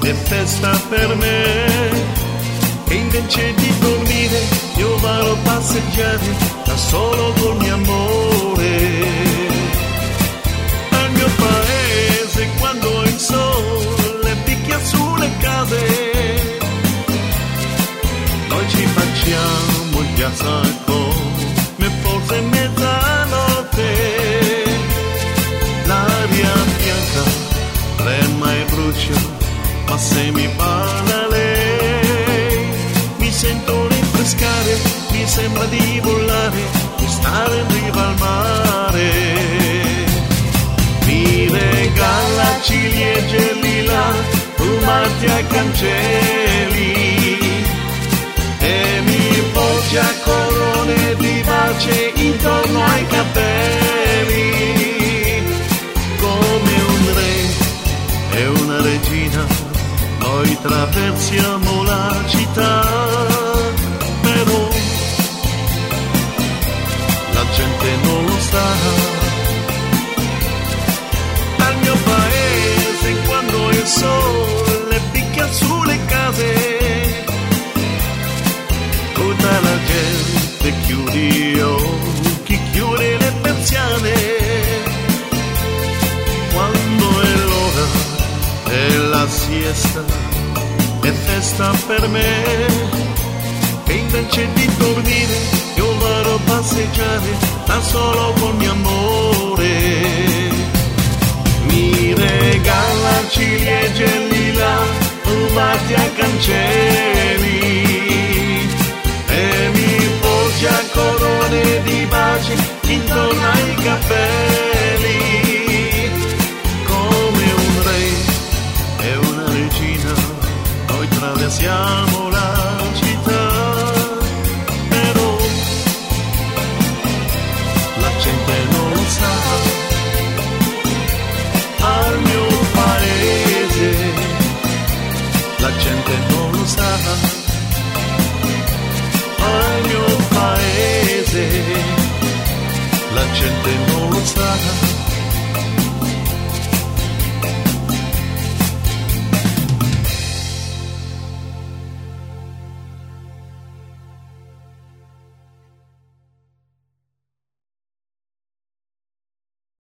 è festa per me. E invece di dormire io vado a passeggiare da solo col mio amore. Al mio paese quando il sole picchia sulle case, noi ci facciamo il ghiacciaio come forse mezzanotte. L'aria bianca trema e brucia, ma se mi parla lei mi sento rinfrescare, mi sembra di volare, di stare in riva al mare. Mi regala ciliegie lila, fumati ai cancelli, e mi poggia corone di baci intorno ai capelli. Come un re e una regina noi traversiamo la città, però la gente non lo sa. Al mio paese quando il sole picchia sulle case, tutta la gente chiude gli occhi, chiude le persiane. Quando è l'ora della siesta è festa per me. E invece di dormire io vado a passeggiare da solo con mio amore. Mi regala ciliegie lila, fumati ai cancelli, e mi poggia corone di baci intorno ai capelli. Come un re e una regina noi traversiamo la città, però la gente non lo sa. Al mio paese la gente non lo sa. Al mio paese la gente non lo sa.